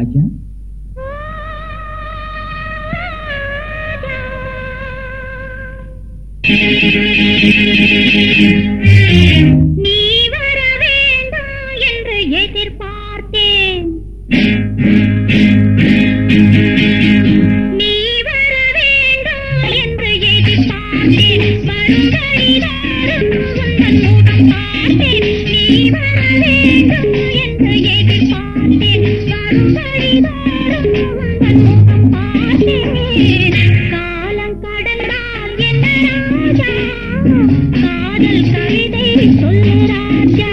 ராஜா. நீ வர வேண்டும் என்று எதிர்பார்த்தேன், நீ வர வேண்டும் என்று எதிர்பார்த்தேன், வருங்கடிதாரும் உந்தன் முகம் பார்த்தேன். நீ வர வேண்டும் என்று எதிர்பார்த்தேன், வருங்கடிதாரும் உந்தன் முகம் பார்த்தேன். காலம் கடந்தால் என்ன ராஜா, காதல் கவிதை சொல்லு ராஜா.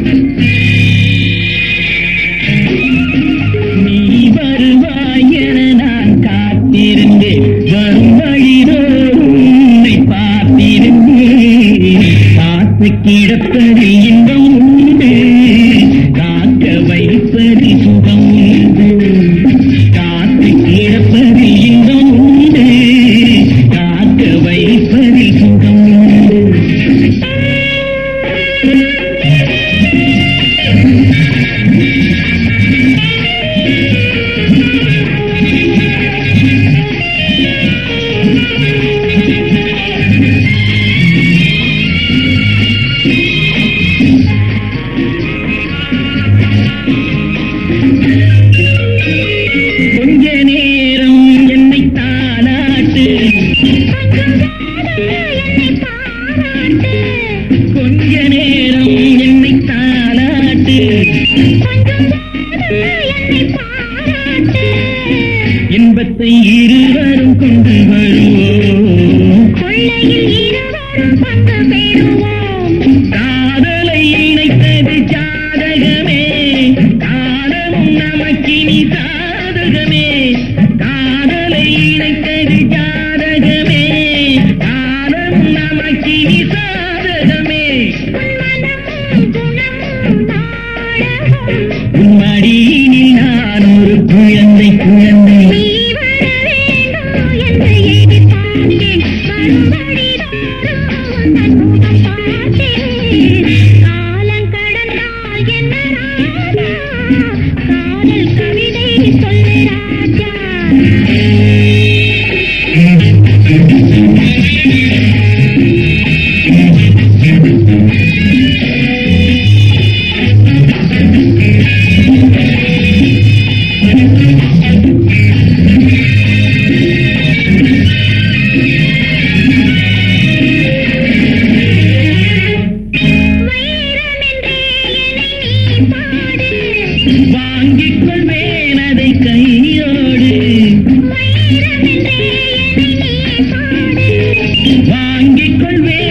நீ வருவாய் என நான் காத்திருந்தேன், வரும் வழிதோறும் உன்னை பார்த்திருந்தேன். காத்து கிடப்பது இன்பம் உண்டு, காக்க வைப்பது சுகம் உண்டு. காத்து கிடப்பது இன்பம் உண்டு, காக்க வைப்பது சுகம் உண்டு. கொஞ்ச நேரம் என்னை தாளாட்டு, என்னை பாராட்டு, கொஞ்ச நேரம் என்னை தாளாட்டு. என்னை பாராட்டு. இன்பத்தை இருவரும் கொண்டு வருவோம், கொள்ளையில் இருவரும் பங்கு பெறுவோம். காதலை இணைத்தது ஜாதகமே, காலமும் நமக்கினி சாதகமே. காதலை இணைத்தது ஜாதகமே, காலமும் நமக்கினி சாதகமே. மனமும் குணமும் நாடகம், உன் மடியினில் நான் ஒரு குழந்தை குழந்தை. நீ வர வேண்டும் என்று எதிர்பார்த்தேன், வரும்படிதோறும் உந்தன் முகம் பார்த்தேன். காலம் கடந்தால் என்ன ராஜா, காதல் கவிதை சொல்லு ராஜா. வைரமென்றே என்னை நீ பாடு, வாங்கிக் கொள்வேன் அதை கையோடு, வைரமென்றே என்னை நீ பாடு. வாங்கிக் கொள்வேன்